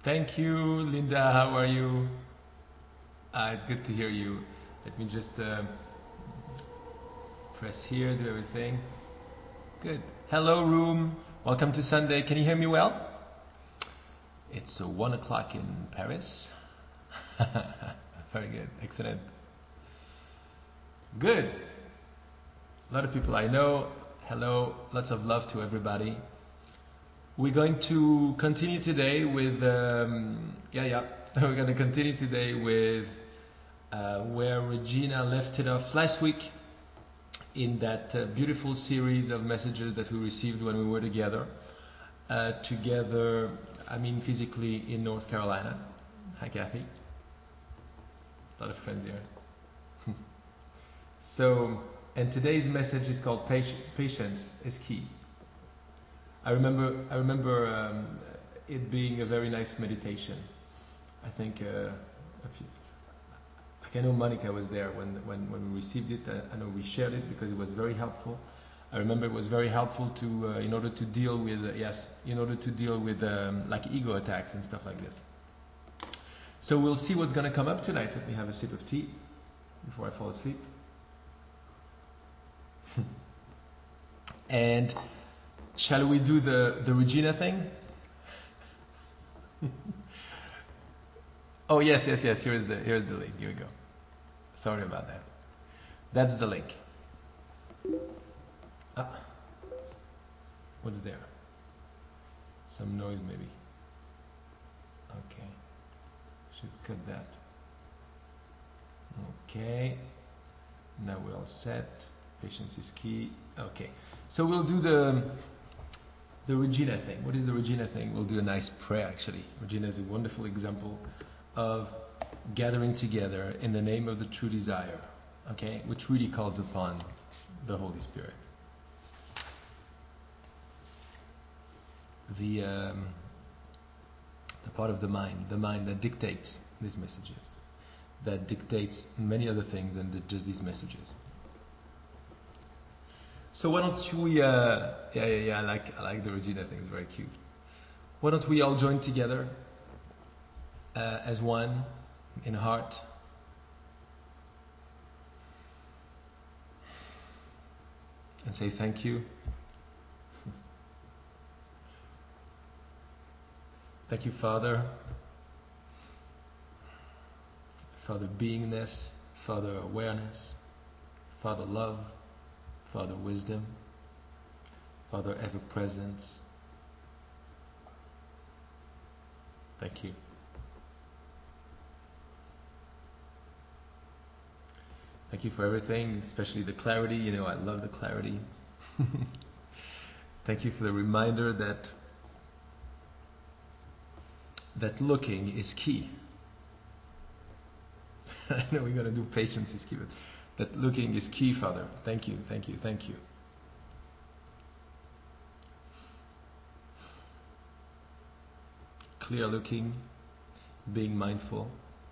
Thank you, Linda. How are you? It's good to hear you. Let me just press here, do everything. Good. Hello, room. Welcome to Sunday. Can you hear me well? It's 1 o'clock in Paris. Very good. Excellent. Good. A lot of people I know. Hello. Lots of love to everybody. We're going to continue today with We're going to continue today with where Regina left it off last week in that beautiful series of messages that we received when we were together. I mean physically in North Carolina. Hi, Kathy. A lot of friends here. And today's message is called Patience is Key. I remember it being a very nice meditation. I think I know Monica was there when we received it. I know we shared it because it was very helpful. I remember it was very helpful to in order to deal with like ego attacks and stuff like this. So we'll see what's going to come up tonight. Let me have a sip of tea before I fall asleep. And shall we do the Regina thing? Oh yes. Here's the link. Here we go. Sorry about that. That's the link. What's there? Some noise maybe. Okay. Should cut that. Okay. Now we're all set. Patience is key. Okay. So we'll do the Regina thing. What is the Regina thing? We'll do a nice prayer actually. Regina is a wonderful example of gathering together in the name of the true desire, okay, which really calls upon the Holy Spirit. The part of the mind that dictates these messages, that dictates many other things than just these messages. So why don't we? I like the Regina thing. It's very cute. Why don't we all join together as one in heart? And say thank you. Thank you, Father. Father beingness, Father awareness, Father love, Father wisdom, Father ever presence. Thank you. Thank you for everything, especially the clarity. You know, I love the clarity. Thank you for the reminder that looking is key. I know we're going to do patience is key, but that looking is key, Father. Thank you. Clear looking, being mindful.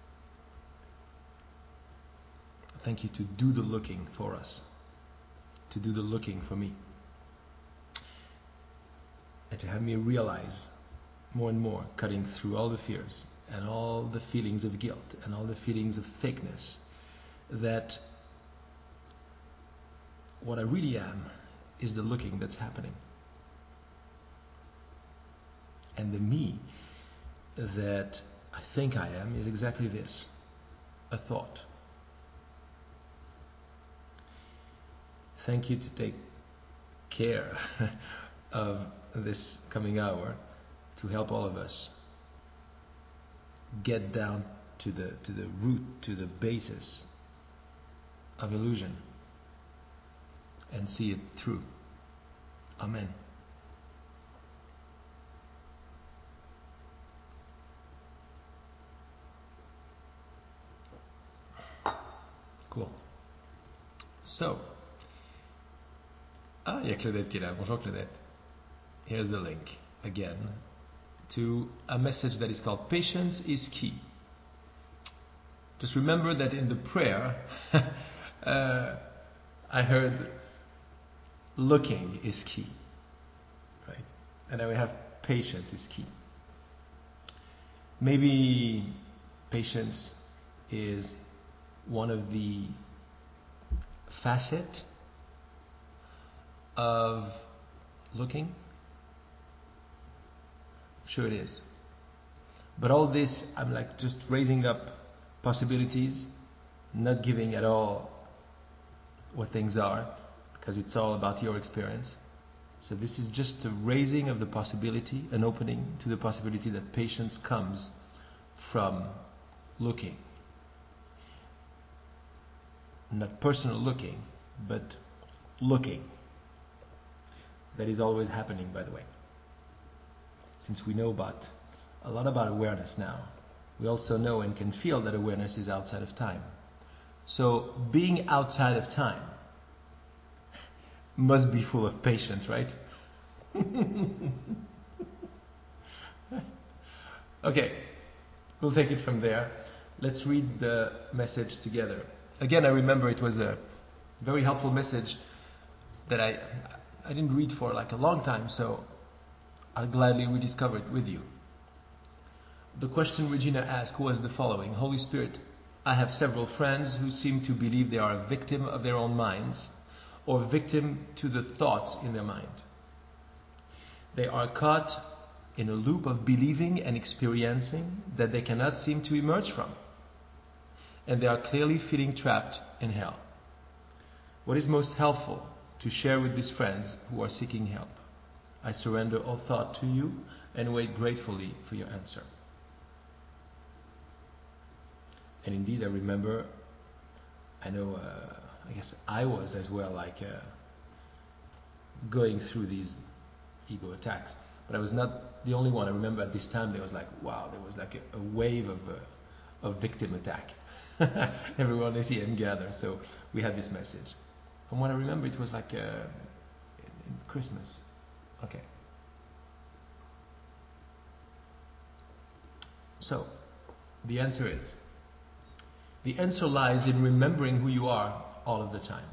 Thank you to do the looking for us, to do the looking for me, and to have me realize more and more, cutting through all the fears and all the feelings of guilt and all the feelings of fakeness, that what I really am is the looking that's happening. And the me that I think I am is exactly this, a thought. Thank you to take care of this coming hour to help all of us get down to the root, to the basis of illusion and see it through. Amen. Cool. So, il y a Claudette qui est là. Bonjour Claudette. Here's the link again to a message that is called Patience is Key. Just remember that in the prayer I heard looking is key, right? And then we have patience is key. Maybe patience is one of the facet of looking. Sure it is. But all this, I'm like just raising up possibilities, not giving at all what things are, because it's all about your experience. So this is just a raising of the possibility, an opening to the possibility that patience comes from looking. Not personal looking, but looking. That is always happening, by the way. Since we know a lot about awareness now, we also know and can feel that awareness is outside of time. So being outside of time must be full of patience, right? Okay, we'll take it from there. Let's read the message together. Again, I remember it was a very helpful message that I didn't read for like a long time, so I'll gladly rediscover it with you. The question Regina asked was the following: Holy Spirit, I have several friends who seem to believe they are a victim of their own minds, or victim to the thoughts in their mind. They are caught in a loop of believing and experiencing that they cannot seem to emerge from, and they are clearly feeling trapped in hell. What is most helpful to share with these friends who are seeking help? I surrender all thought to you and wait gratefully for your answer. And indeed, I remember, I know, I guess I was as well, like going through these ego attacks, but I was not the only one. I remember at this time there was like, wow, there was like a wave of victim attack. Everyone is here and gather, so we had this message. From what I remember, it was like in Christmas. Okay. So, the answer lies in remembering who you are all of the time.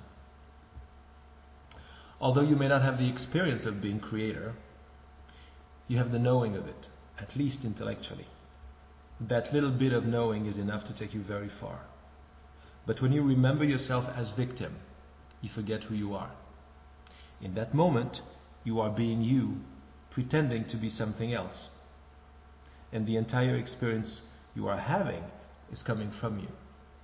Although you may not have the experience of being creator, you have the knowing of it, at least intellectually. That little bit of knowing is enough to take you very far. But when you remember yourself as victim, you forget who you are. In that moment, you are being you, pretending to be something else. And the entire experience you are having is coming from you.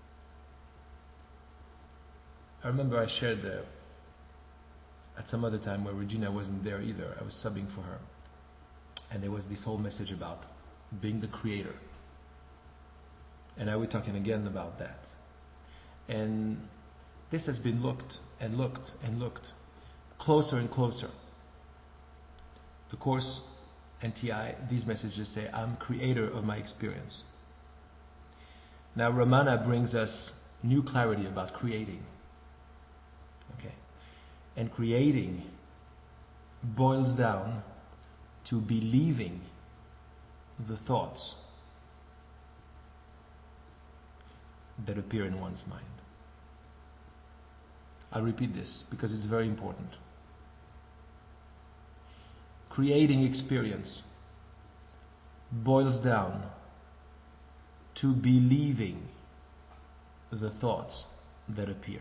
I remember I shared at some other time where Regina wasn't there either. I was subbing for her. And there was this whole message about being the creator. And now we're talking again about that. And this has been looked and looked and looked, closer and closer. The Course, NTI, these messages say, I'm creator of my experience. Now Ramana brings us new clarity about creating. Okay. And creating boils down to believing the thoughts that appear in one's mind. I'll repeat this because it's very important. Creating experience boils down to believing the thoughts that appear.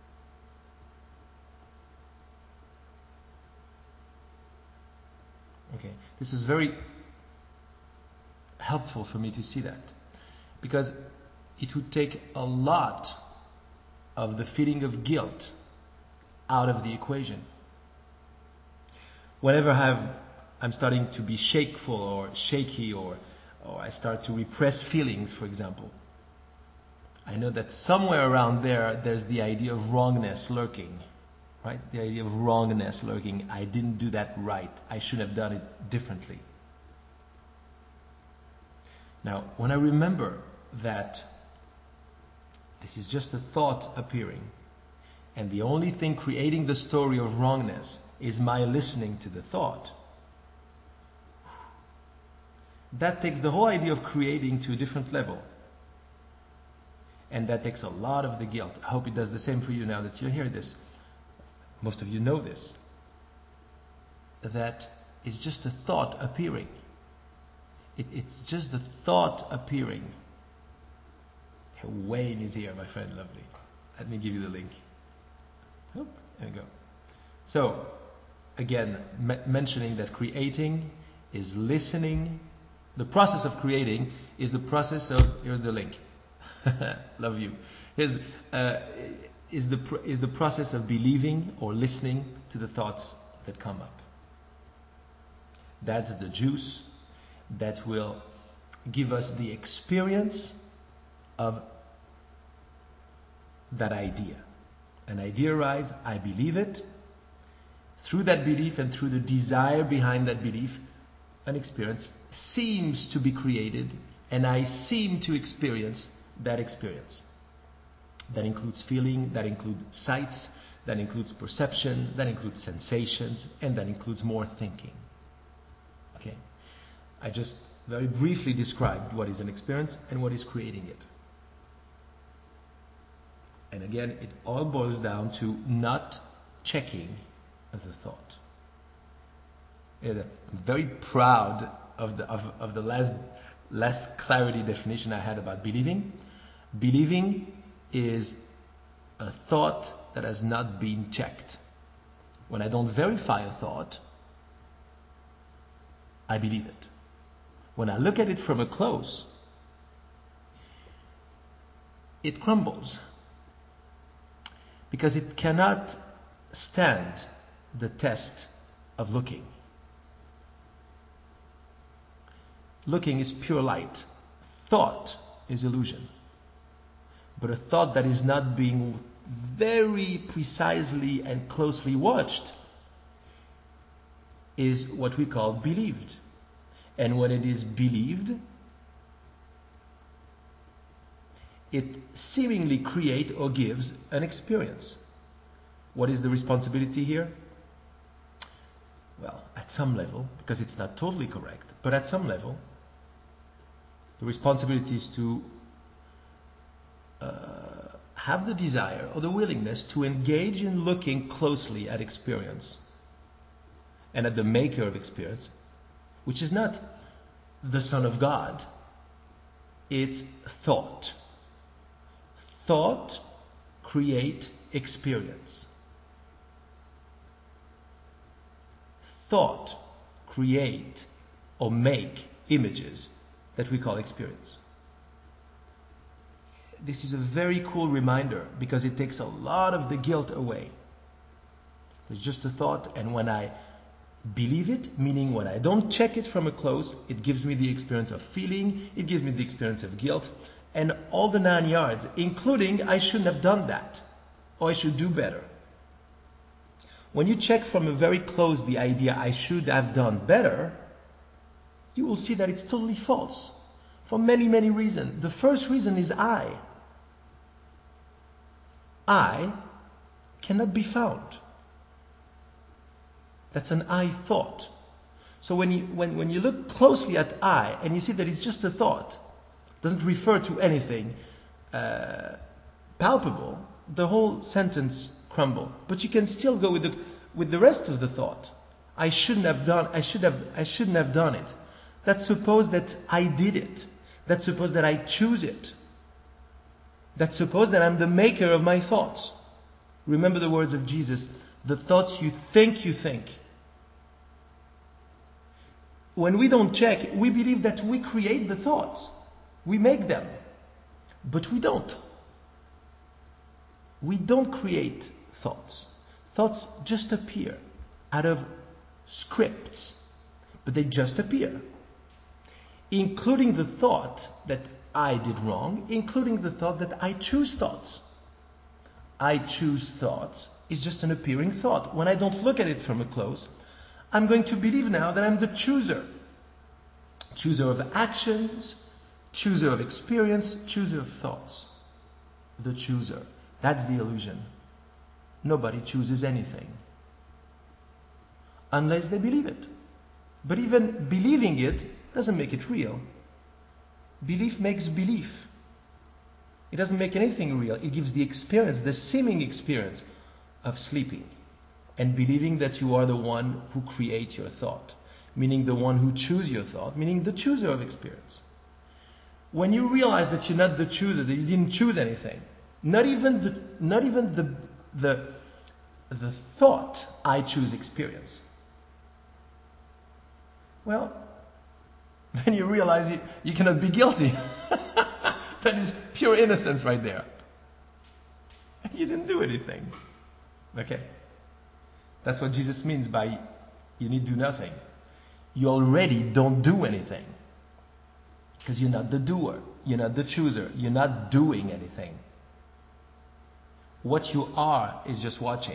Okay, this is very helpful for me to see that, because it would take a lot of the feeling of guilt out of the equation. Whenever I'm starting to be shakeful or shaky, or I start to repress feelings, for example, I know that somewhere around there's the idea of wrongness lurking, right? The idea of wrongness lurking. I didn't do that right. I should have done it differently. Now, when I remember that this is just a thought appearing, and the only thing creating the story of wrongness is my listening to the thought, that takes the whole idea of creating to a different level. And that takes a lot of the guilt. I hope it does the same for you now that you hear this. Most of you know this. That is just a thought appearing. It's just the thought appearing. Wayne is here, my friend, lovely. Let me give you the link. Oh, there we go. So, again, mentioning that creating is listening. The process of creating is the process of, here's the link. Love you. Is the process of believing or listening to the thoughts that come up. That's the juice that will give us the experience of that idea. An idea arrives, I believe it. Through that belief and through the desire behind that belief, an experience seems to be created, and I seem to experience that experience. That includes feeling, that includes sights, that includes perception, that includes sensations, and that includes more thinking. Okay? I just very briefly described what is an experience and what is creating it. And again, it all boils down to not checking the thought. And I'm very proud of the less clarity definition I had about believing. Believing is a thought that has not been checked. When I don't verify a thought, I believe it. When I look at it from a close, it crumbles. Because it cannot stand the test of looking. Looking is pure light. Thought is illusion. But a thought that is not being very precisely and closely watched is what we call believed. And when it is believed, it seemingly creates or gives an experience. What is the responsibility here? Well, at some level, because it's not totally correct, but at some level, the responsibility is to have the desire or the willingness to engage in looking closely at experience and at the maker of experience, which is not the Son of God, it's thought. Thought create experience. Thought create or make images that we call experience. This is a very cool reminder because it takes a lot of the guilt away. It's just a thought, and when I believe it, meaning when I don't check it from a close, it gives me the experience of feeling, it gives me the experience of guilt, and all the 9 yards, including I shouldn't have done that, or I should do better. When you check from a very close the idea I should have done better, you will see that it's totally false for many, many reasons. The first reason is I cannot be found. That's an I thought. So when you look closely at I and you see that it's just a thought, doesn't refer to anything palpable, the whole sentence crumbles. But you can still go with the rest of the thought. I shouldn't have done it. Let's suppose that I did it. Let's suppose that I choose it. Let's suppose that I'm the maker of my thoughts. Remember the words of Jesus, the thoughts you think. When we don't check, we believe that we create the thoughts. We make them. But we don't. We don't create thoughts. Thoughts just appear out of scripts. But they just appear. Including the thought that I did wrong, including the thought that I choose thoughts. I choose thoughts is just an appearing thought. When I don't look at it from a close, I'm going to believe now that I'm the chooser. Chooser of actions, chooser of experience, chooser of thoughts. The chooser. That's the illusion. Nobody chooses anything. Unless they believe it. But even believing it doesn't make it real. Belief makes belief. It doesn't make anything real. It gives the experience, the seeming experience of sleeping and believing that you are the one who creates your thought. meaning the one who chooses your thought, meaning the chooser of experience. When you realize that you're not the chooser, that you didn't choose anything, not even the thought, I choose experience. Well, then you realize you cannot be guilty. That is pure innocence right there. You didn't do anything. Okay? That's what Jesus means by you need do nothing. You already don't do anything. Because you're not the doer. You're not the chooser. You're not doing anything. What you are is just watching.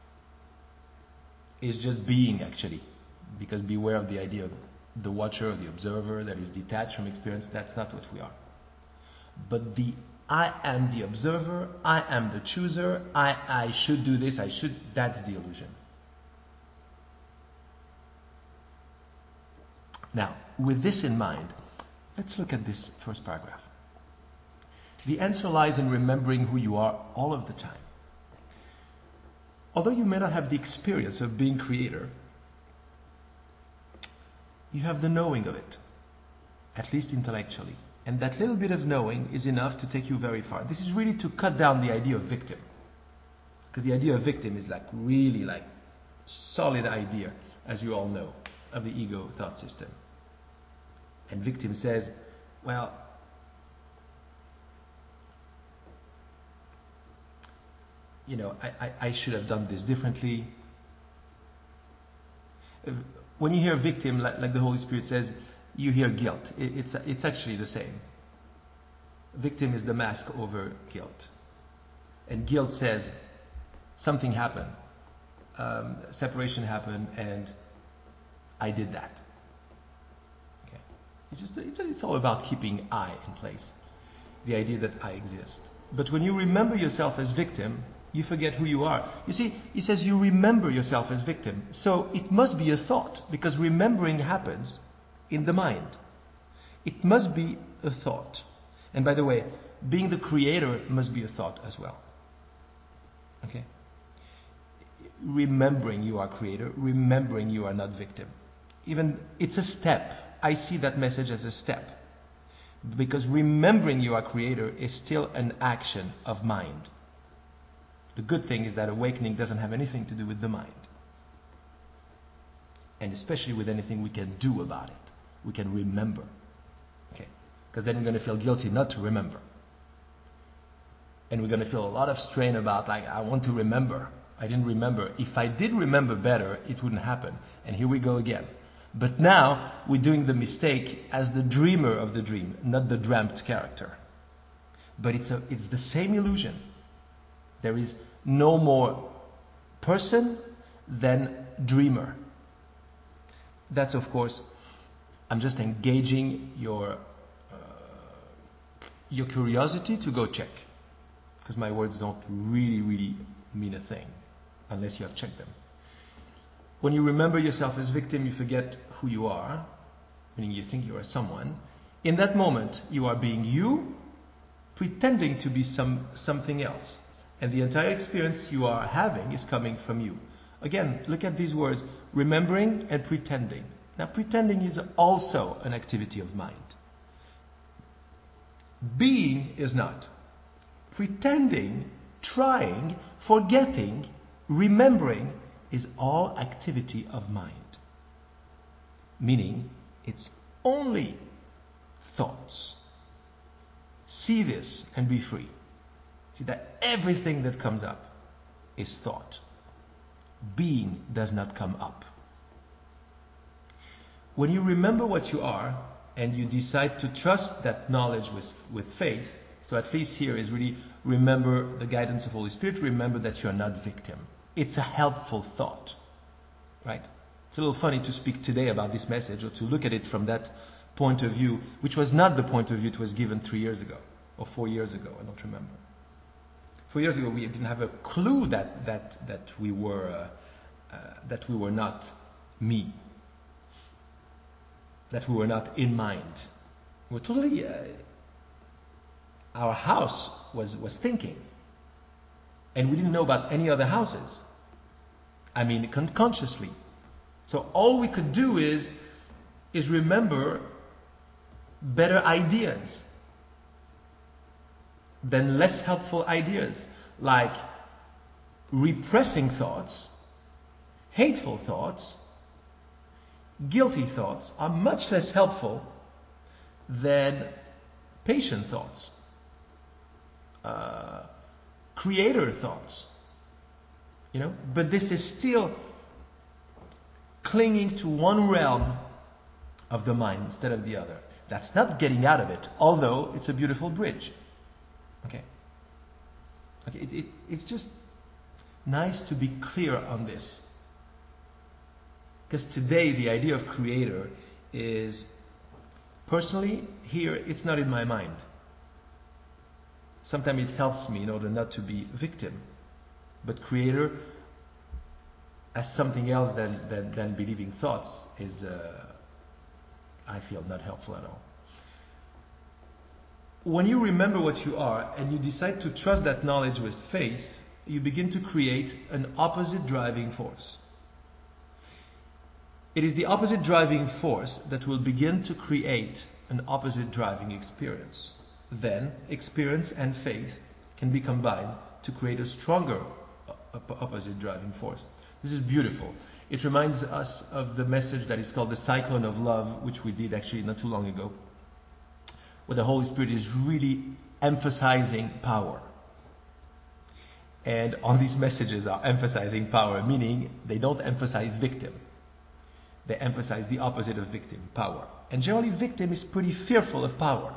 Is just being, actually. Because beware of the idea of the watcher, the observer that is detached from experience. That's not what we are. But I am the observer, I am the chooser, I should do this, that's the illusion. Now, with this in mind, let's look at this first paragraph. The answer lies in remembering who you are all of the time. Although you may not have the experience of being creator, you have the knowing of it, at least intellectually. And that little bit of knowing is enough to take you very far. This is really to cut down the idea of victim. Because the idea of victim is really solid idea, as you all know, of the ego thought system. And victim says, well, I should have done this differently. When you hear victim, like the Holy Spirit says, you hear guilt. It's actually the same. Victim is the mask over guilt. And guilt says, something happened. Separation happened and I did that. Okay. It's all about keeping I in place. The idea that I exist. But when you remember yourself as victim, you forget who you are. You see, he says you remember yourself as victim. So it must be a thought, because remembering happens in the mind. It must be a thought. And by the way, being the creator must be a thought as well. Okay? Remembering you are creator, remembering you are not victim. Even it's a step. I see that message as a step. Because remembering you are creator is still an action of mind. The good thing is that awakening doesn't have anything to do with the mind. And especially with anything we can do about it. We can remember. Okay? Because then we're going to feel guilty not to remember. And we're going to feel a lot of strain about, I want to remember. I didn't remember. If I did remember better, it wouldn't happen. And here we go again. But now we're doing the mistake as the dreamer of the dream, not the dreamt character. But it's the same illusion. There is no more person than dreamer. That's, of course, I'm just engaging your curiosity to go check. Because my words don't really mean a thing unless you have checked them. When you remember yourself as victim, you forget who you are, meaning you think you are someone. In that moment, you are being you, pretending to be something else. And the entire experience you are having is coming from you. Again, look at these words, remembering and pretending. Now, pretending is also an activity of mind. Being is not. Pretending, trying, forgetting, remembering is all activity of mind. Meaning, it's only thoughts. See this and be free. See that everything that comes up is thought. Being does not come up. When you remember what you are and you decide to trust that knowledge with faith, so at least here is really remember the guidance of Holy Spirit, remember that you are not victim. It's a helpful thought, right? It's a little funny to speak today about this message or to look at it from that point of view, which was not the point of view it was given 3 years ago or 4 years ago, I don't remember. 4 years ago, we didn't have a clue that we were not me, that we were not in mind. We were totally. Our house was thinking, and we didn't know about any other houses. I mean, consciously, So all we could do is remember better ideas than less helpful ideas, like repressing thoughts, hateful thoughts, guilty thoughts are much less helpful than patient thoughts, creator thoughts, but this is still clinging to one realm of the mind instead of the other. That's not getting out of it, although it's a beautiful bridge. Okay, it's just nice to be clear on this, because today the idea of creator is, personally, here it's not in my mind. Sometimes it helps me in order not to be a victim, but creator as something else than believing thoughts is, I feel, not helpful at all. When you remember what you are and you decide to trust that knowledge with faith, you begin to create an opposite driving force. It is the opposite driving force that will begin to create an opposite driving experience. Then experience and faith can be combined to create a stronger opposite driving force. This is beautiful. It reminds us of the message that is called the Cyclone of Love, which we did actually not too long ago, where the Holy Spirit is really emphasizing power. And all these messages are emphasizing power, meaning they don't emphasize victim. They emphasize the opposite of victim, power. And generally victim is pretty fearful of power.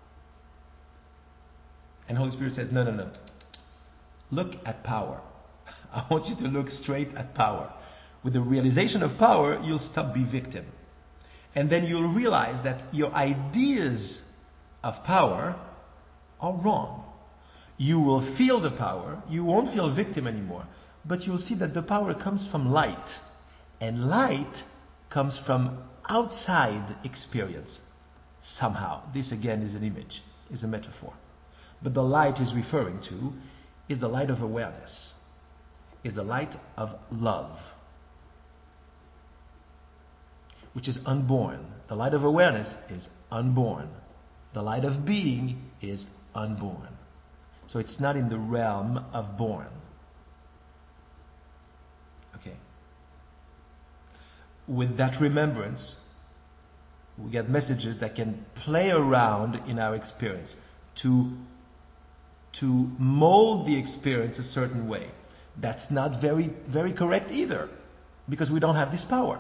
And Holy Spirit said, no. Look at power. I want you to look straight at power. With the realization of power, you'll stop being victim. And then you'll realize that your ideas of power are wrong. You will feel the power. You won't feel victim anymore. But you'll see that the power comes from light. And light comes from outside experience. Somehow. This again is an image, is a metaphor. But the light is referring to is the light of awareness. Is the light of love, which is unborn. The light of awareness is unborn. The light of being is unborn. So it's not in the realm of born. Okay. With that remembrance, we get messages that can play around in our experience to mold the experience a certain way. That's not very, very correct either, because we don't have this power.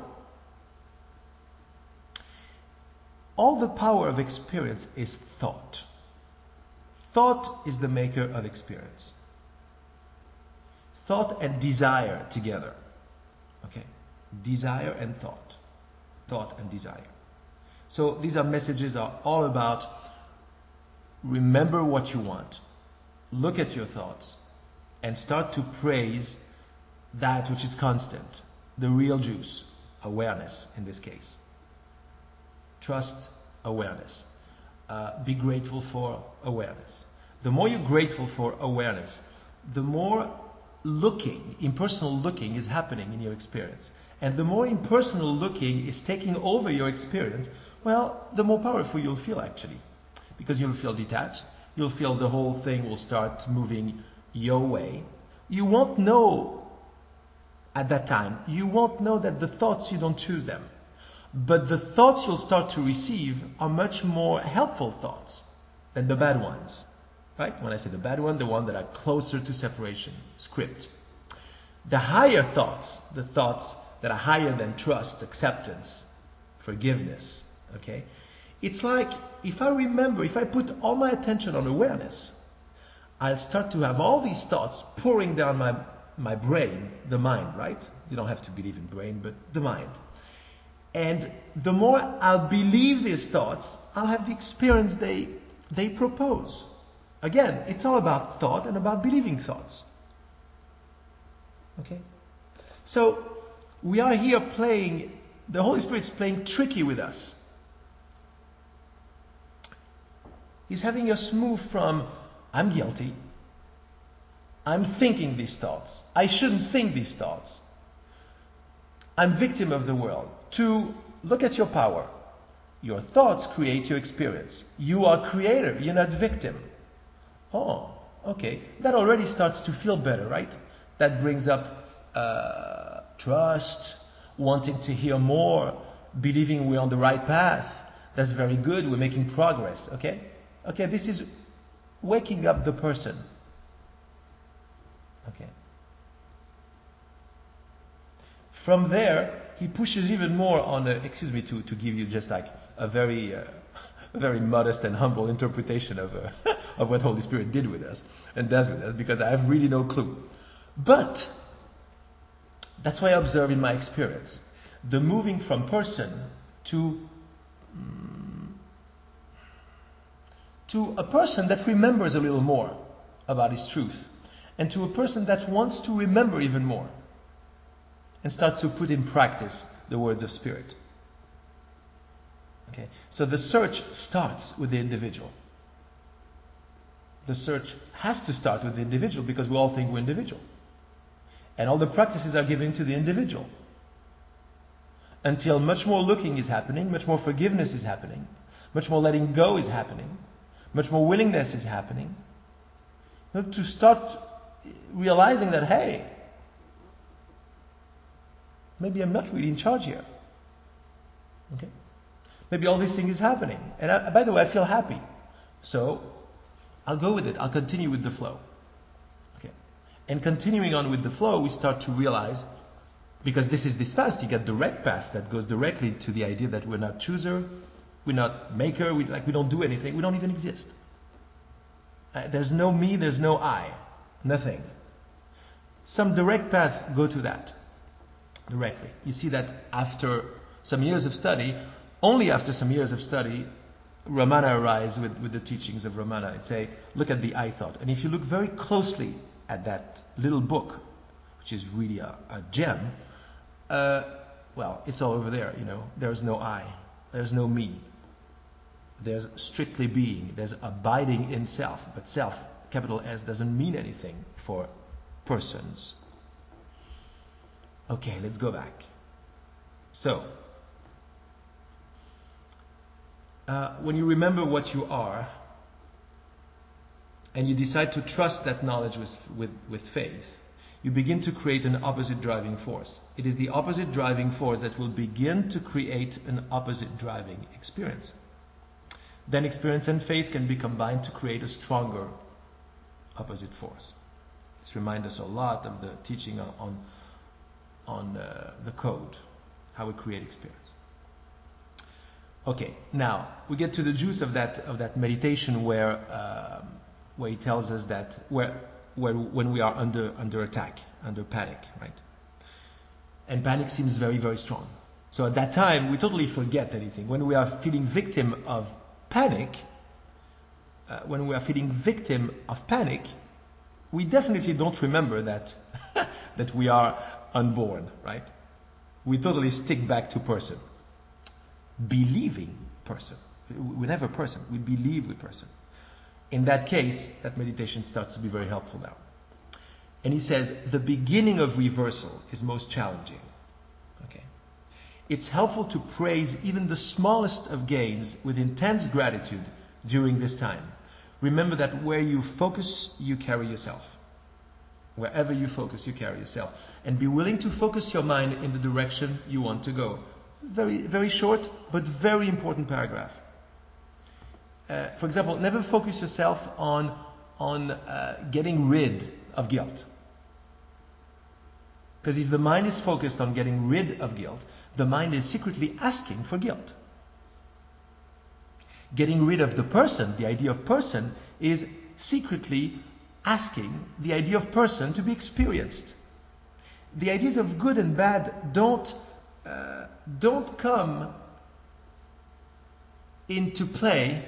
All the power of experience is thought. Thought is the maker of experience. Thought and desire together. Okay? Desire and thought. Thought and desire. So these messages are all about remember what you want. Look at your thoughts and start to praise that which is constant, the real juice, awareness in this case. Trust awareness. Be grateful for awareness. The more you're grateful for awareness, the more impersonal looking is happening in your experience. And the more impersonal looking is taking over your experience, well, the more powerful you'll feel actually. Because you'll feel detached. You'll feel the whole thing will start moving your way. You won't know at that time. You won't know that the thoughts, you don't choose them. But the thoughts you'll start to receive are much more helpful thoughts than the bad ones. Right? When I say the bad one, the one that are closer to separation, script. The higher thoughts, the thoughts that are higher than trust, acceptance, forgiveness, okay? It's like if I put all my attention on awareness, I'll start to have all these thoughts pouring down my brain, the mind, right? You don't have to believe in brain, but the mind. And the more I'll believe these thoughts, I'll have the experience they propose. Again, it's all about thought and about believing thoughts. Okay? So, we are here the Holy Spirit's playing tricky with us. He's having us move from, I'm guilty, I'm thinking these thoughts, I shouldn't think these thoughts, I'm victim of the world. 2, look at your power. Your thoughts create your experience. You are creator, you're not victim. Oh, okay. That already starts to feel better, right? That brings up trust, wanting to hear more, believing we're on the right path. That's very good. We're making progress, okay? Okay, this is waking up the person. Okay. From there, he pushes even more on, to give you just like a very modest and humble interpretation of what Holy Spirit did with us and does with us, because I have really no clue. But that's why I observe in my experience the moving from person to a person that remembers a little more about his truth, and to a person that wants to remember even more and starts to put in practice the words of Spirit. Okay, so the search starts with the individual. The search has to start with the individual, because we all think we're individual. And all the practices are given to the individual. Until much more looking is happening, much more forgiveness is happening, much more letting go is happening, much more willingness is happening. To start realizing that, hey, maybe I'm not really in charge here. Okay? Maybe all these things is happening. And by the way, I feel happy. So I'll go with it. I'll continue with the flow. Okay. And continuing on with the flow, we start to realize, because this is this path, you get direct path that goes directly to the idea that we're not chooser, we're not maker, we don't do anything, we don't even exist. There's no me, there's no I, nothing. Some direct paths go to that directly. You see that after some years of study, only after some years of study, Ramana arrives with the teachings of Ramana and say, look at the I thought. And if you look very closely at that little book, which is really a gem, well, it's all over there, There's no I, there's no me. There's strictly being, there's abiding in self, but self, capital S, doesn't mean anything for persons. Okay, let's go back. So, when you remember what you are, and you decide to trust that knowledge with faith, you begin to create an opposite driving force. It is the opposite driving force that will begin to create an opposite driving experience. Then experience and faith can be combined to create a stronger opposite force. This reminds us a lot of the teaching on the code, how we create experience. Okay, now we get to the juice of that meditation where he tells us that when we are under attack, under panic, right? And panic seems very, very strong. So at that time, we totally forget anything. When we are feeling victim of panic, we definitely don't remember that that we are unborn, right? We totally stick back to person. Believing person. We never person. We believe we person. In that case, that meditation starts to be very helpful now. And he says, the beginning of reversal is most challenging. Okay. It's helpful to praise even the smallest of gains with intense gratitude during this time. Remember that where you focus, you carry yourself. Wherever you focus, you carry yourself. And be willing to focus your mind in the direction you want to go. Very, very short, but very important paragraph. For example, never focus yourself on getting rid of guilt. Because if the mind is focused on getting rid of guilt, the mind is secretly asking for guilt. Getting rid of the person, the idea of person, is secretly asking the idea of person to be experienced. The ideas of good and bad don't come into play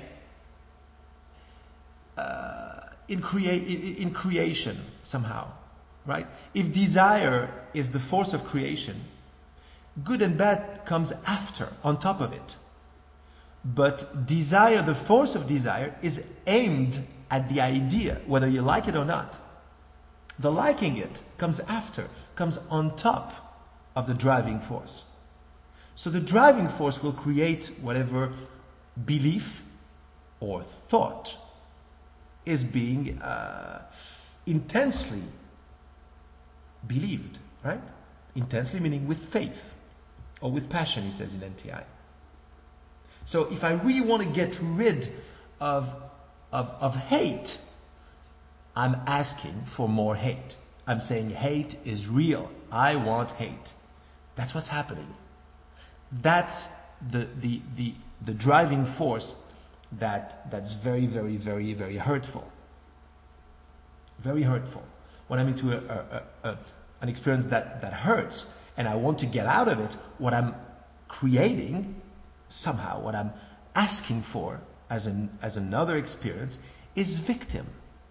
in creation somehow, right? If desire is the force of creation, good and bad comes after, on top of it. But desire, the force of desire, is aimed at the idea, whether you like it or not. The liking it comes after, comes on top. of the driving force. So the driving force will create whatever belief or thought is being intensely believed, right? Intensely meaning with faith or with passion, he says in NTI. So if I really want to get rid of hate, I'm asking for more hate. I'm saying hate is real. I want hate. That's what's happening. That's the driving force that's very, very, very, very hurtful. Very hurtful. When I'm into an experience that hurts and I want to get out of it, what I'm creating somehow, what I'm asking for as another experience is victim.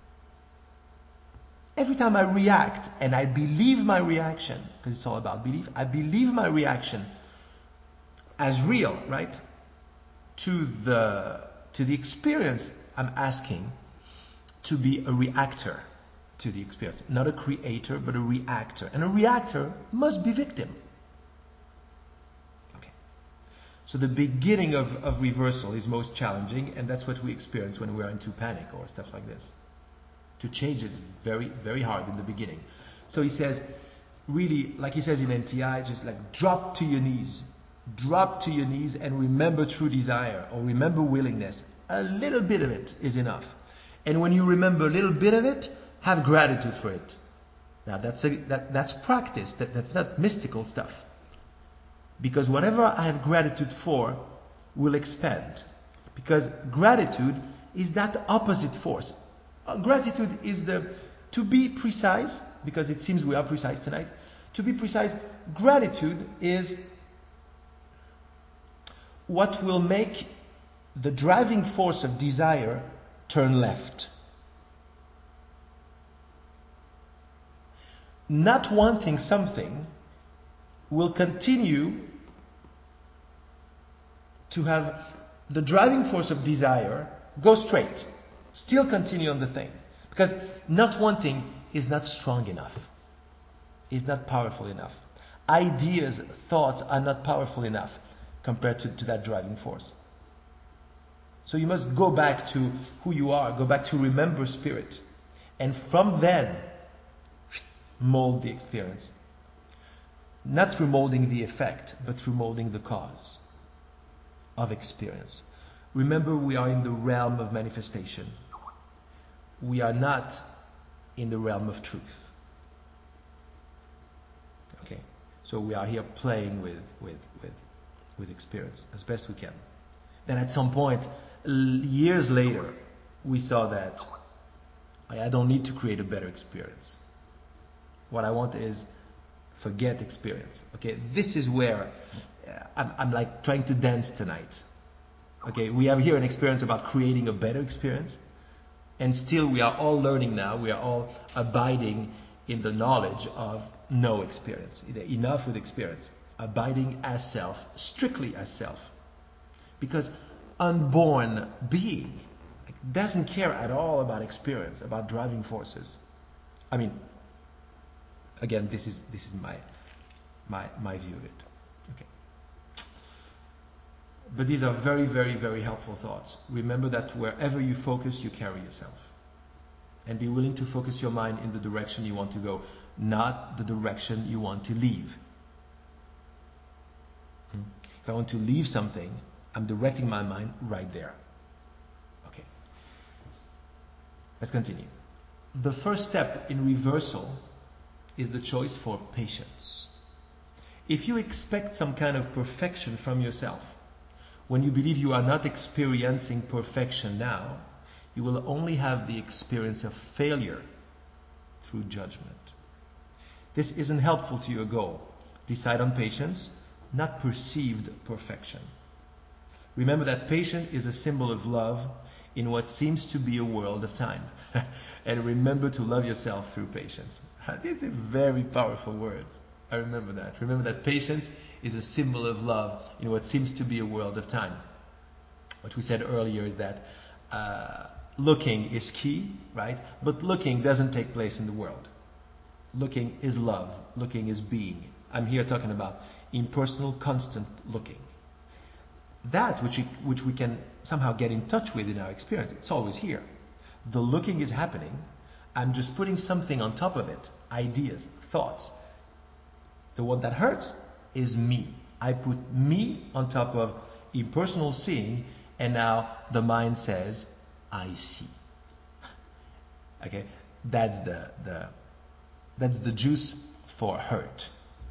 Every time I react and I believe my reaction, because it's all about belief, I believe my reaction as real, right? To the experience, I'm asking to be a reactor to the experience. Not a creator, but a reactor. And a reactor must be victim. Okay. So the beginning of reversal is most challenging, and that's what we experience when we are into panic or stuff like this. To change it is very, very hard in the beginning. So he says, really, like he says in NTI, just like drop to your knees. Drop to your knees and remember true desire or remember willingness. A little bit of it is enough. And when you remember a little bit of it, have gratitude for it. Now that's practice. That's not mystical stuff. Because whatever I have gratitude for will expand. Because gratitude is that opposite force. Gratitude is to be precise, because it seems we are precise tonight. To be precise, gratitude is what will make the driving force of desire turn left. Not wanting something will continue to have the driving force of desire go straight. Still continue on the thing. Because not wanting is not strong enough. Is not powerful enough. Ideas, thoughts are not powerful enough compared to that driving force. So you must go back to who you are. Go back to remember spirit. And from then, mold the experience. Not through molding the effect, but through molding the cause of experience. Remember, we are in the realm of manifestation. We are not in the realm of truth. Okay? So we are here playing with experience as best we can. Then at some point, years later, we saw that I don't need to create a better experience. What I want is forget experience. Okay? This is where I'm like trying to dance tonight. Okay, we have here an experience about creating a better experience, and still we are all learning now, we are all abiding in the knowledge of no experience, enough with experience, abiding as self, strictly as self. Because unborn being doesn't care at all about experience, about driving forces. I mean, again, this is my view of it. Okay. But these are very, very, very helpful thoughts. Remember that wherever you focus, you carry yourself. And be willing to focus your mind in the direction you want to go, not the direction you want to leave. If I want to leave something, I'm directing my mind right there. Okay. Let's continue. The first step in reversal is the choice for patience. If you expect some kind of perfection from yourself, when you believe you are not experiencing perfection now, you will only have the experience of failure through judgment. This isn't helpful to your goal. Decide on patience, not perceived perfection. Remember that patience is a symbol of love in what seems to be a world of time. And remember to love yourself through patience. These are very powerful words. I remember that. Remember that patience is a symbol of love in what seems to be a world of time. What we said earlier is that looking is key, right? But looking doesn't take place in the world. Looking is love. Looking is being. I'm here talking about impersonal, constant looking. That which we can somehow get in touch with in our experience, it's always here. The looking is happening. I'm just putting something on top of it, ideas, thoughts. The one that hurts is me. I put me on top of impersonal seeing, and now the mind says, I see. Okay, that's the juice for hurt.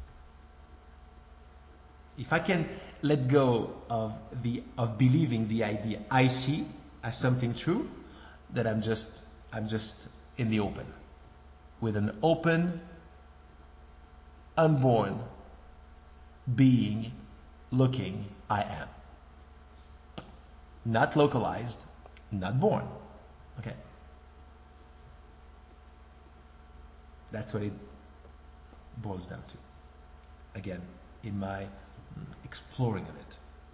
If I can let go of believing the idea I see as something true, then I'm just in the open, with an open, unborn being looking. I am not localized, not born. Okay, that's what it boils down to. Again, in my exploring of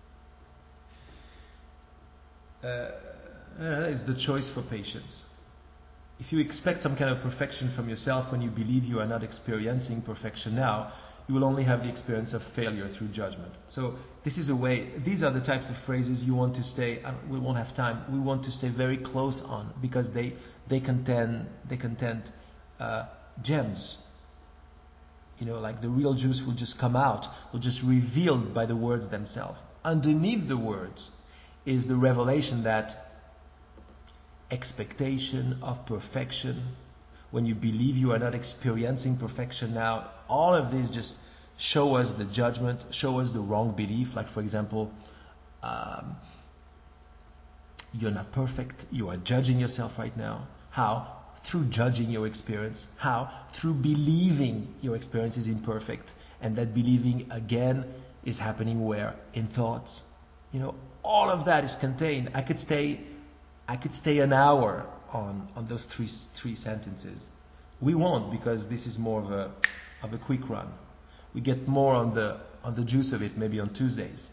it. It's the choice for patience. If you expect some kind of perfection from yourself when you believe you are not experiencing perfection now, you will only have the experience of failure through judgment. So this is a way, these are the types of phrases you want to stay, we won't have time, we want to stay very close on, because they contain gems. You know, like the real juice will just come out, will just revealed by the words themselves. Underneath the words is the revelation that expectation of perfection, when you believe you are not experiencing perfection now, all of these just show us the judgment, show us the wrong belief. Like, for example, you're not perfect, you are judging yourself right now. How? Through judging your experience. How? Through believing your experience is imperfect. And that believing, again, is happening where? In thoughts. You know, all of that is contained. I could stay an hour on those three sentences. We won't, because this is more of a quick run. We get more on the juice of it maybe on Tuesdays.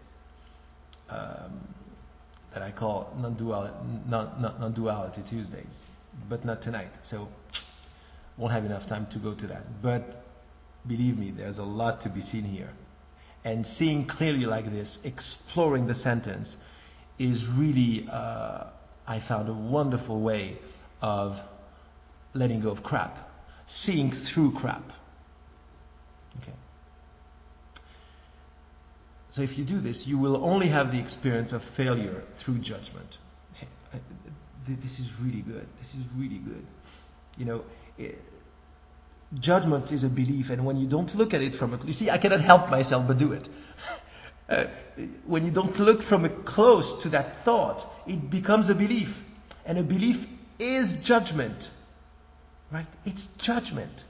That I call non-duality Tuesdays. But not tonight, so won't have enough time to go to that. But believe me, there's a lot to be seen here. And seeing clearly like this, exploring the sentence, is really, I found a wonderful way of letting go of crap, seeing through crap. Okay. So if you do this, you will only have the experience of failure through judgment. This is really good. This is really good. You know, judgment is a belief, and when you don't look at it from you see, I cannot help myself but do it. When you don't look from close to that thought, it becomes a belief, and a belief is judgment, right? It's judgment.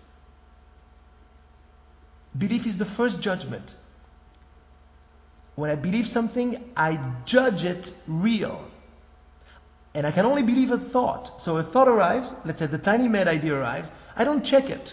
Belief is the first judgment. When I believe something, I judge it real. And I can only believe a thought. So a thought arrives, let's say the tiny mad idea arrives, I don't check it.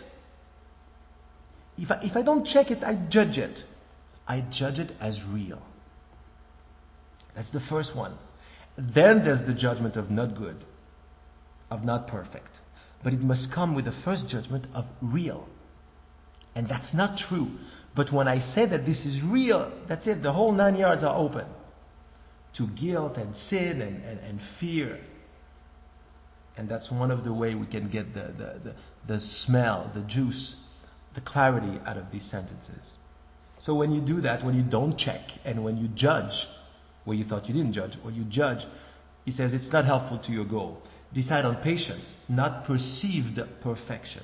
If I don't check it, I judge it. I judge it as real. That's the first one. Then there's the judgment of not good, of not perfect. But it must come with the first judgment of real. And that's not true. But when I say that this is real, that's it. The whole 9 yards are open to guilt and sin and fear. And that's one of the way we can get the smell, the juice, the clarity out of these sentences. So when you do that, when you don't check, and when you judge where you thought you didn't judge, or you judge, he says it's not helpful to your goal. Decide on patience, not perceived perfection.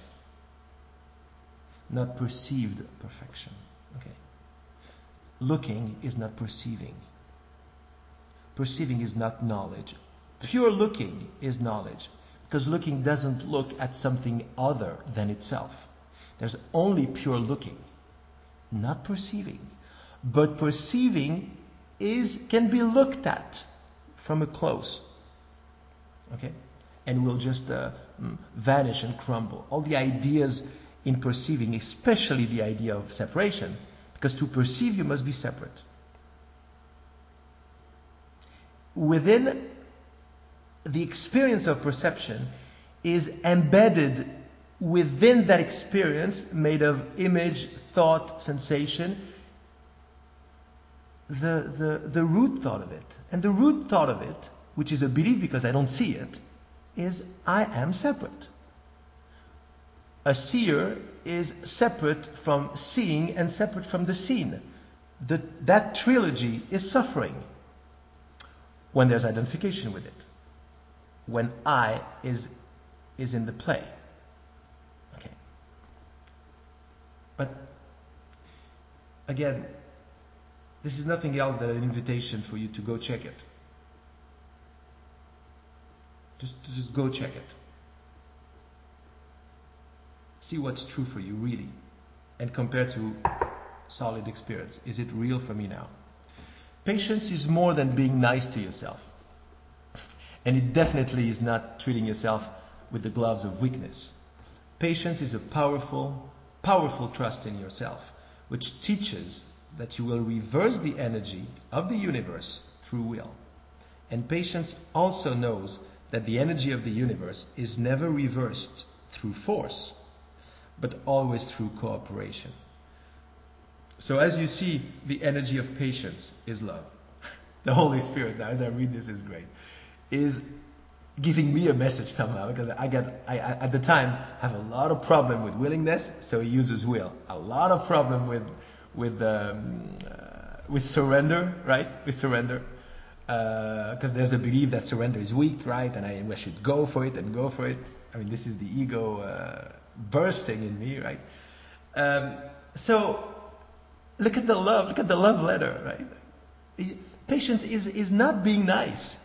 Not perceived perfection. Okay. Looking is not perceiving. Perceiving is not knowledge. Pure looking is knowledge, because looking doesn't look at something other than itself. There's only pure looking, not perceiving. But perceiving can be looked at from a close. Okay? And will just vanish and crumble. All the ideas in perceiving, especially the idea of separation, because to perceive you must be separate. Within the experience of perception is embedded within that experience made of image, thought, sensation, the root thought of it. And the root thought of it, which is a belief because I don't see it, is I am separate. A seer is separate from seeing and separate from the seen. That trilogy is suffering when there's identification with it. When I is in the play. Okay. But again, this is nothing else than an invitation for you to go check it. Just go check it. See what's true for you really, and compare to solid experience. Is it real for me now? Patience is more than being nice to yourself. And it definitely is not treating yourself with the gloves of weakness. Patience is a powerful, powerful trust in yourself, which teaches that you will reverse the energy of the universe through will. And patience also knows that the energy of the universe is never reversed through force, but always through cooperation. So as you see, the energy of patience is love. The Holy Spirit, now as I read this, is great, is giving me a message somehow, because I at the time have a lot of problem with willingness, so he uses will. A lot of problem with surrender, right? With surrender, because there's a belief that surrender is weak, right? And I should go for it and go for it. I mean, this is the ego bursting in me, right? So look at the love letter, right? Patience is not being nice.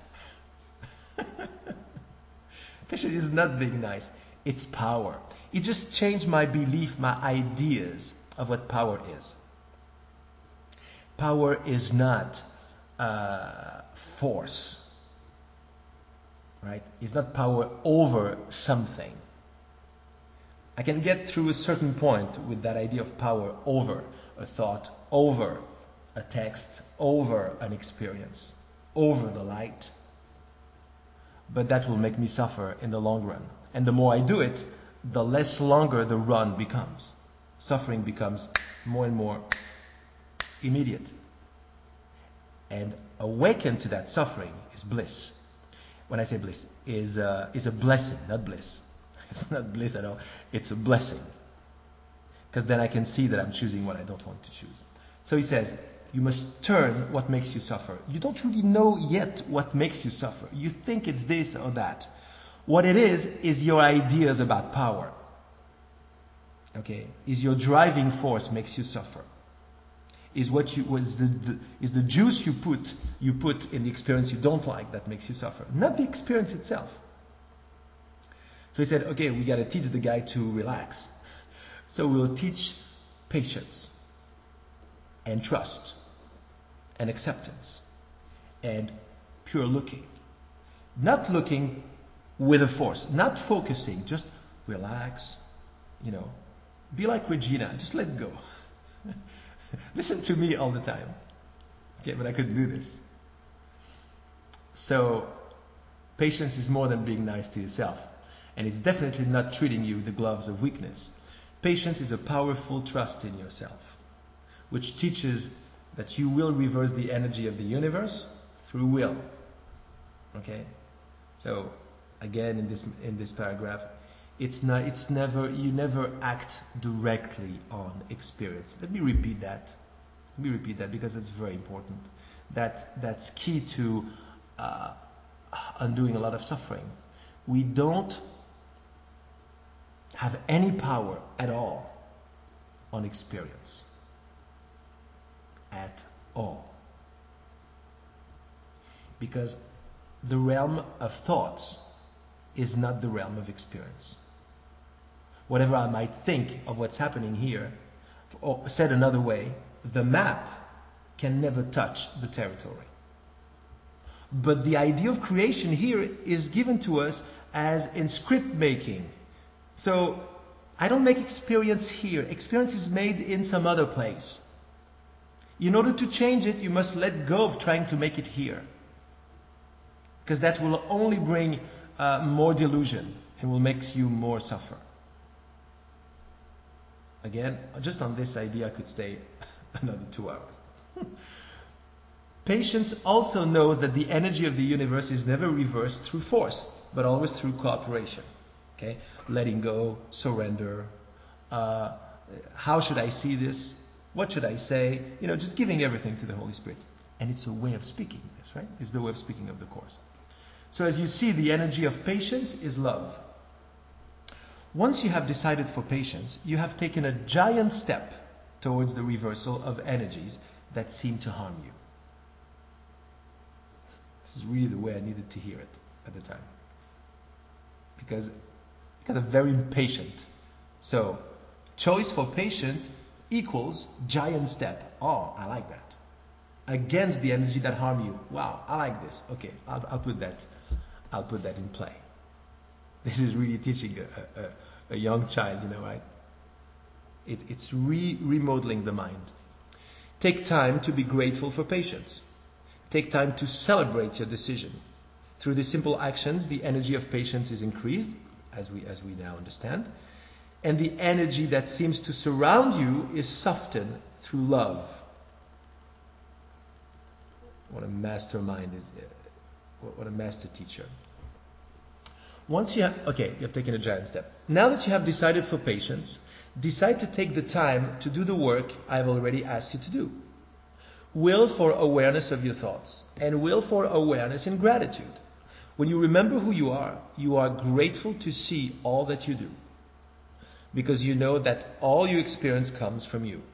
Patience is not being nice. It's power. It just changed my belief, my ideas of what power is. Power is not force, right? It's not power over something. I can get through a certain point with that idea of power over a thought, over a text, over an experience, over the light. But that will make me suffer in the long run. And the more I do it, the less longer the run becomes. Suffering becomes more and more immediate. And awakened to that suffering is bliss. When I say bliss, is a blessing, not bliss. It's not bliss at all. It's a blessing. Because then I can see that I'm choosing what I don't want to choose. So he says, you must turn what makes you suffer. You don't really know yet what makes you suffer. You think it's this or that. What it is your ideas about power. Okay? Is your driving force makes you suffer. Is the juice you put in the experience you don't like that makes you suffer. Not the experience itself. So he said, okay, we got to teach the guy to relax. So we'll teach patience and trust and acceptance and pure looking. Not looking with a force, not focusing, just relax, be like Regina, just let go. Listen to me all the time. Okay, but I couldn't do this. So patience is more than being nice to yourself. And it's definitely not treating you with the gloves of weakness. Patience is a powerful trust in yourself, which teaches that you will reverse the energy of the universe through will. Okay? So again in this paragraph, you never act directly on experience. Let me repeat that because it's very important. That's key to undoing a lot of suffering. We don't have any power at all on experience. At all. Because the realm of thoughts is not the realm of experience. Whatever I might think of what's happening here, or said another way, the map can never touch the territory. But the idea of creation here is given to us as in script making. So I don't make experience here. Experience is made in some other place. In order to change it, you must let go of trying to make it here. Because that will only bring more delusion and will make you more suffer. Again, just on this idea I could stay another 2 hours. Patience also knows that the energy of the universe is never reversed through force, but always through cooperation. Okay? Letting go, surrender. How should I see this? What should I say? Just giving everything to the Holy Spirit. And it's a way of speaking this, right? It's the way of speaking of the Course. So as you see, the energy of patience is love. Once you have decided for patience, you have taken a giant step towards the reversal of energies that seem to harm you. This is really the way I needed to hear it at the time. Because I'm very impatient. So, choice for patient equals giant step. Oh, I like that. Against the energy that harm you. Wow, I like this. Okay, I'll put that in play. This is really teaching a young child, right? It's remodeling the mind. Take time to be grateful for patience. Take time to celebrate your decision. Through these simple actions, the energy of patience is increased, as we now understand, and the energy that seems to surround you is softened through love. What a mastermind is! What a master teacher. Once you have taken a giant step. Now that you have decided for patience, decide to take the time to do the work I've already asked you to do. Will for awareness of your thoughts, and will for awareness in gratitude. When you remember who you are grateful to see all that you do, because you know that all you experience comes from you.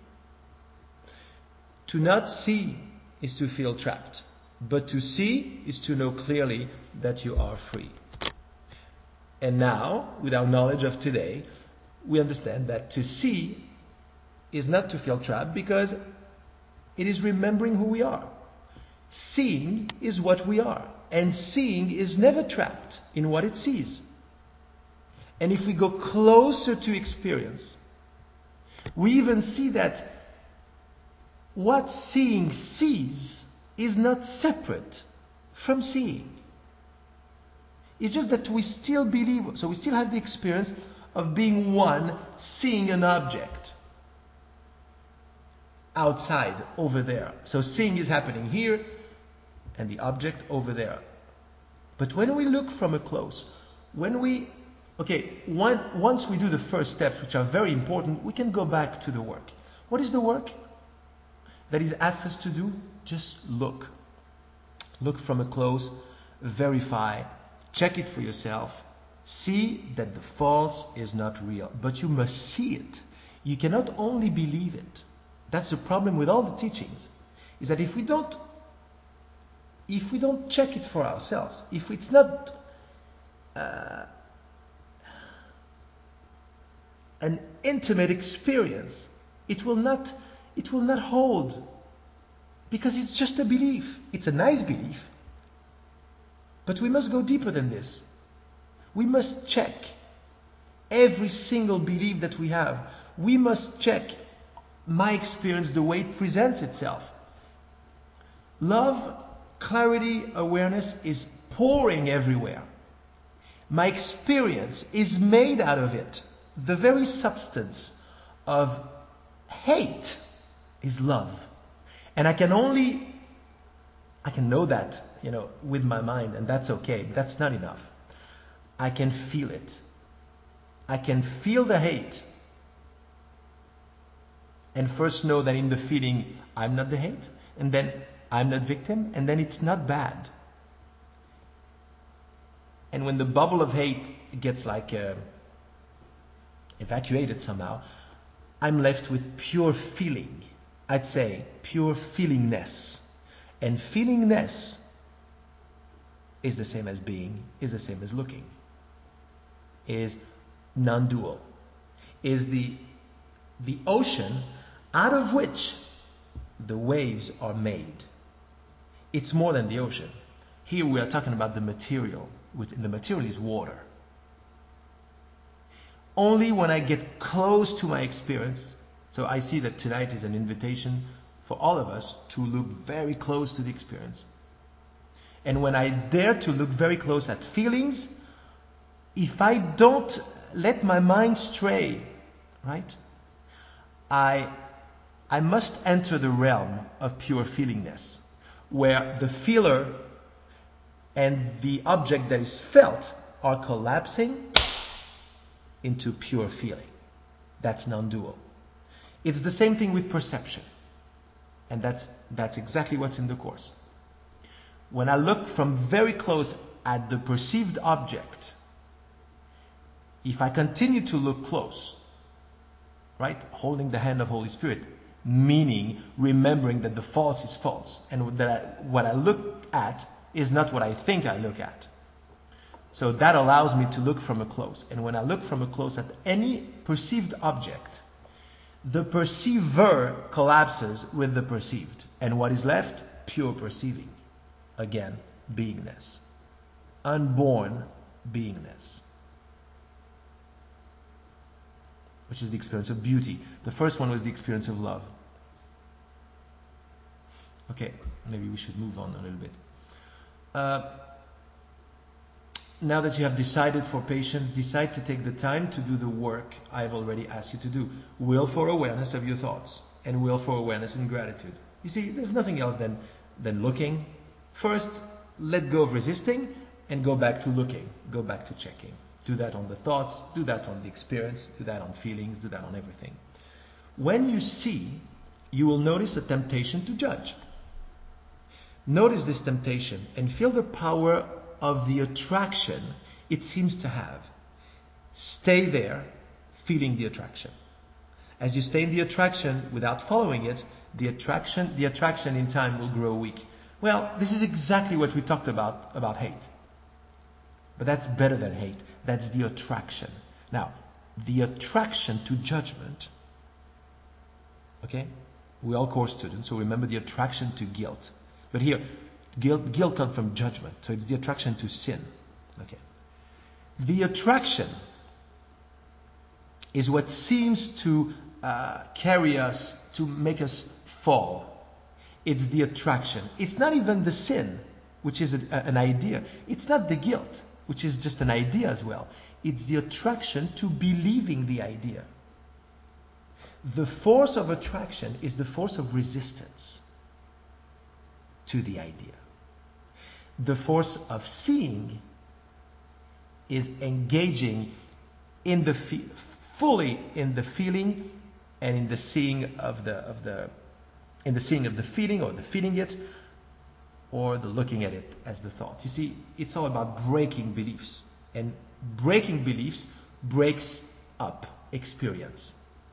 To not see is to feel trapped, but to see is to know clearly that you are free. And now, with our knowledge of today, we understand that to see is not to feel trapped, because it is remembering who we are. Seeing is what we are, and seeing is never trapped in what it sees. And if we go closer to experience, we even see that what seeing sees is not separate from seeing. It's just that we still believe, so we still have the experience of being one, seeing an object outside, over there. So seeing is happening here, and the object over there. But when we look from a close, once we do the first steps, which are very important, we can go back to the work. What is the work that is asked us to do? Just look. Look from a close, verify, check it for yourself, see that the false is not real. But you must see it. You cannot only believe it. That's the problem with all the teachings, is that if we don't check it for ourselves, if it's not an intimate experience, it will not hold, because it's just a belief. It's a nice belief, but we must go deeper than this. We must check every single belief that we have. We must check my experience, the way it presents itself. Love, clarity, awareness is pouring everywhere. My experience is made out of it. The very substance of hate is love. And I can know that, with my mind, and that's okay. That's not enough. I can feel it. I can feel the hate. And first know that in the feeling, I'm not the hate, and then I'm not victim, and then it's not bad. And when the bubble of hate gets evacuated somehow, I'm left with pure feeling. I'd say pure feelingness. And feelingness is the same as being, is the same as looking, is non-dual, is the ocean out of which the waves are made. It's more than the ocean. Here we are talking about the material, and the material is water. Only when I get close to my experience, so I see that tonight is an invitation for all of us to look very close to the experience. And when I dare to look very close at feelings, if I don't let my mind stray, right? I must enter the realm of pure feelingness, where the feeler and the object that is felt are collapsing into pure feeling. That's non-dual. It's the same thing with perception. And that's exactly what's in the Course. When I look from very close at the perceived object, if I continue to look close, right, holding the hand of Holy Spirit, meaning remembering that the false is false, and that what I look at is not what I think I look at. So that allows me to look from a close. And when I look from a close at any perceived object, the perceiver collapses with the perceived. And what is left? Pure perceiving. Again, beingness. Unborn beingness. Which is the experience of beauty. The first one was the experience of love. Okay, maybe we should move on a little bit. Now that you have decided for patience, decide to take the time to do the work I've already asked you to do. Will for awareness of your thoughts, and will for awareness and gratitude. You see, there's nothing else than looking. First, let go of resisting and go back to looking, go back to checking. Do that on the thoughts, do that on the experience, do that on feelings, do that on everything. When you see, you will notice a temptation to judge. Notice this temptation and feel the power of the attraction it seems to have. Stay there, feeling the attraction. As you stay in the attraction without following it, the attraction in time will grow weak. Well, this is exactly what we talked about hate. But that's better than hate. That's the attraction. Now, the attraction to judgment, okay? We're all Course students, so remember the attraction to guilt. But here, guilt comes from judgment, so it's the attraction to sin. Okay. The attraction is what seems to carry us, to make us fall. It's the attraction. It's not even the sin, which is an idea. It's not the guilt, which is just an idea as well. It's the attraction to believing the idea. The force of attraction is the force of resistance to the idea. The force of seeing is engaging in the fully in the feeling and in the seeing of the feeling, or the feeling it, or the looking at it as the thought. You see, it's all about breaking beliefs, and breaking beliefs breaks up experience.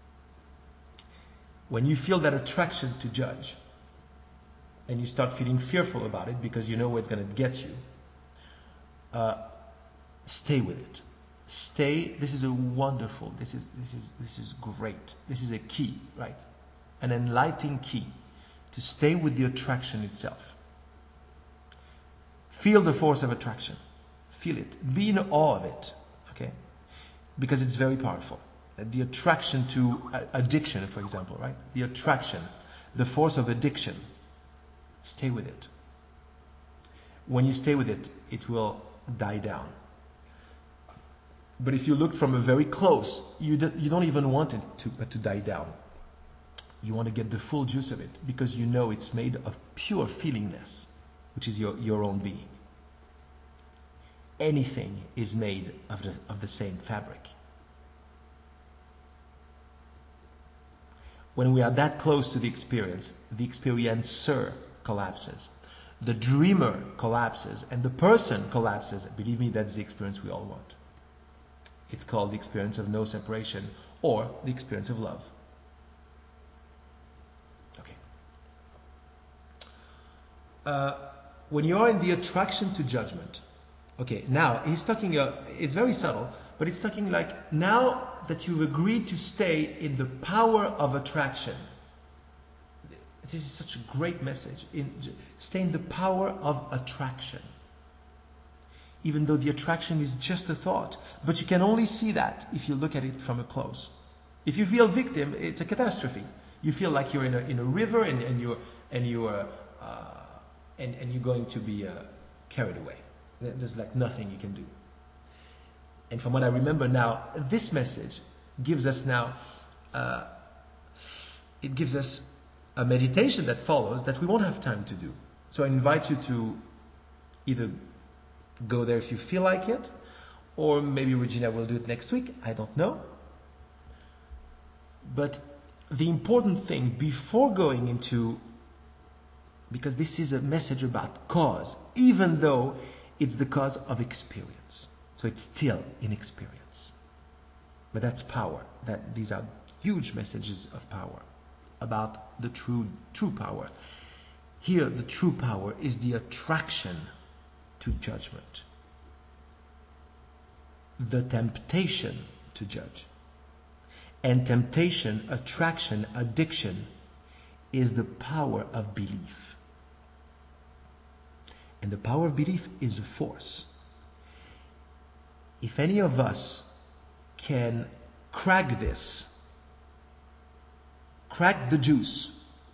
When you feel that attraction to judge, and you start feeling fearful about it because you know where it's going to get you, stay with it. Stay. This is a wonderful. This is great. This is a key, right? An enlightening key to stay with the attraction itself. Feel the force of attraction. Feel it. Be in awe of it. Okay, because it's very powerful. The attraction to addiction, for example, right? The attraction, the force of addiction. Stay with it. When you stay with it, it will die down. But if you look from a very close, you don't even want it to die down. You want to get the full juice of it, because you know it's made of pure feelingness, which is your own being. Anything is made of the same fabric. When we are that close to the experiencer collapses. The dreamer collapses, and the person collapses. Believe me, that's the experience we all want. It's called the experience of no separation, or the experience of love. Okay. When you are in the attraction to judgment, okay, now he's talking, it's very subtle, but it's talking like, now that you've agreed to stay in the power of attraction, this is such a great message. Stay in the power of attraction. Even though the attraction is just a thought. But you can only see that if you look at it from a close. If you feel victim, it's a catastrophe. You feel like you're in a river and you're going to be carried away. There's like nothing you can do. And from what I remember now, this message gives us now it gives us a meditation that follows that we won't have time to do. So I invite you to either go there if you feel like it, or maybe Regina will do it next week. I don't know. But the important thing before going into, because this is a message about cause, even though it's the cause of experience. So it's still in experience. But that's power. These are huge messages of power about the true power. Here, the true power is the attraction to judgment, the temptation to judge. And temptation, attraction, addiction is the power of belief. And the power of belief is a force. If any of us can crack this, crack the juice,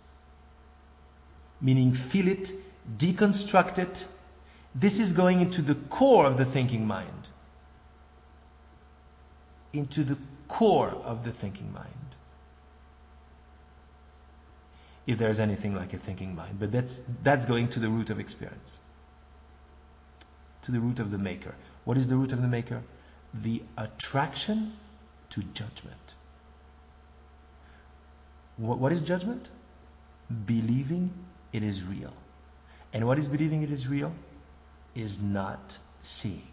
meaning feel it, deconstruct it, this is going into the core of the thinking mind. Into the core of the thinking mind. If there's anything like a thinking mind, but that's going to the root of experience. To the root of the maker. What is the root of the maker? The attraction to judgment. What is judgment? Believing it is real. And what is believing it is real? Is not seeing.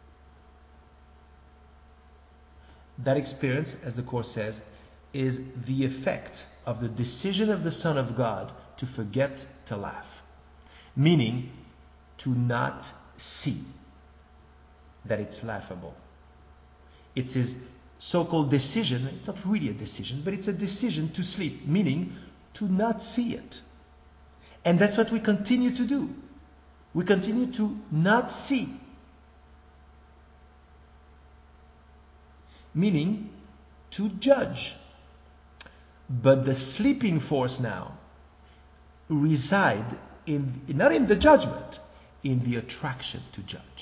That experience, as the Course says, is the effect of the decision of the Son of God to forget to laugh. Meaning, to not see that it's laughable. It's his so-called decision. It's not really a decision, but it's a decision to sleep, meaning to not see it. And that's what we continue to do. We continue to not see. Meaning to judge. But the sleeping force now reside in, not in the judgment, in the attraction to judge.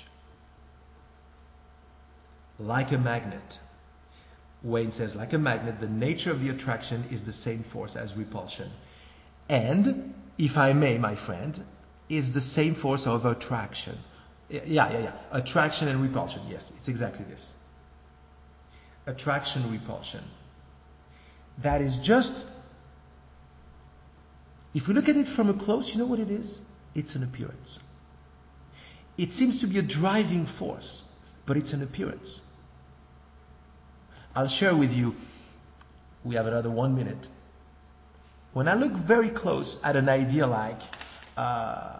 Like a magnet. Wayne says, like a magnet, the nature of the attraction is the same force as repulsion. And, if I may, my friend, is the same force of attraction. Yeah. Attraction and repulsion. Yes, it's exactly this. Attraction, repulsion. That is just, if we look at it from a close, you know what it is? It's an appearance. It seems to be a driving force, but it's an appearance. I'll share with you, we have another 1 minute. When I look very close at an idea like, I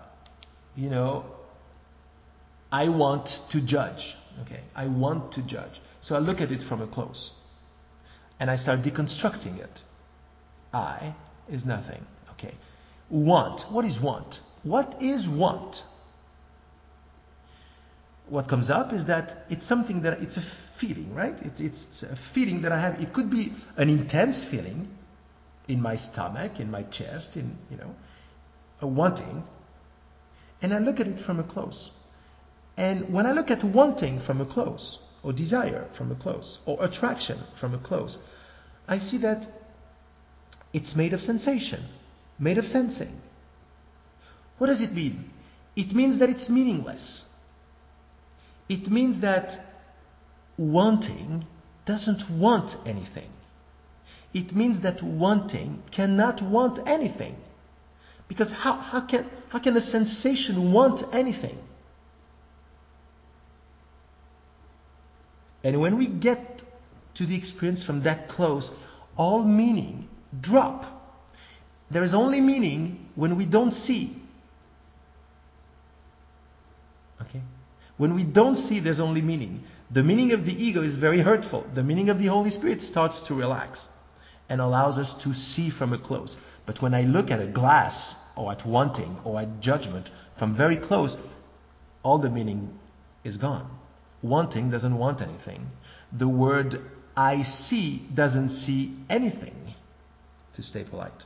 want to judge. Okay, I want to judge. So I look at it from a close. And I start deconstructing it. I is nothing. Okay. Want. What is want? What is want? What comes up is that it's something that, it's a feeling, right? It's a feeling that I have. It could be an intense feeling in my stomach, in my chest, a wanting. And I look at it from a close. And when I look at wanting from a close, or desire from a close, or attraction from a close, I see that it's made of sensation, made of sensing. What does it mean? It means that it's meaningless. It means that wanting doesn't want anything. It means that wanting cannot want anything. Because how can a sensation want anything? And when we get to the experience from that close, all meaning drop. There is only meaning when we don't see. Okay? When we don't see, there's only meaning. The meaning of the ego is very hurtful. The meaning of the Holy Spirit starts to relax and allows us to see from a close. But when I look at a glass, or at wanting, or at judgment from very close, all the meaning is gone. Wanting doesn't want anything. The word I see doesn't see anything, to stay polite.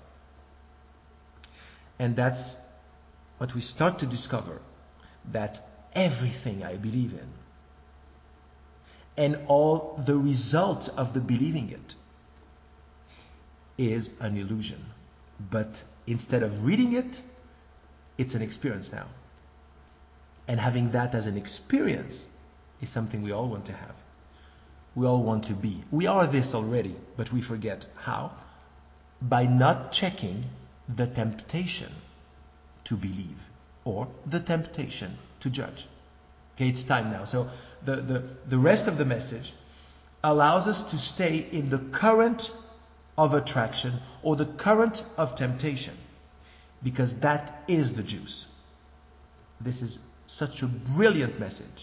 And that's what we start to discover, that everything I believe in, and all the result of the believing it, is an illusion. But instead of reading it, it's an experience now. And having that as an experience is something we all want to have. We all want to be. We are this already, but we forget how. By not checking the temptation to believe or the temptation to judge. Okay, it's time now. So the rest of the message allows us to stay in the current of attraction or the current of temptation, because that is the juice. This is such a brilliant message.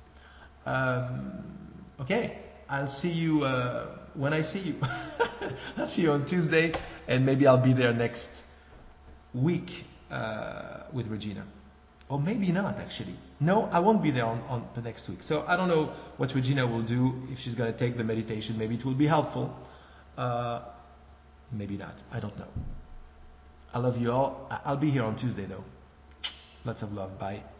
Okay, I'll see you when I see you. I'll see you on Tuesday, and maybe I'll be there next week with Regina. Or maybe not, actually. No, I won't be there on the next week. So I don't know what Regina will do, if she's going to take the meditation. Maybe it will be helpful. Maybe not. I don't know. I love you all. I'll be here on Tuesday, though. Lots of love. Bye.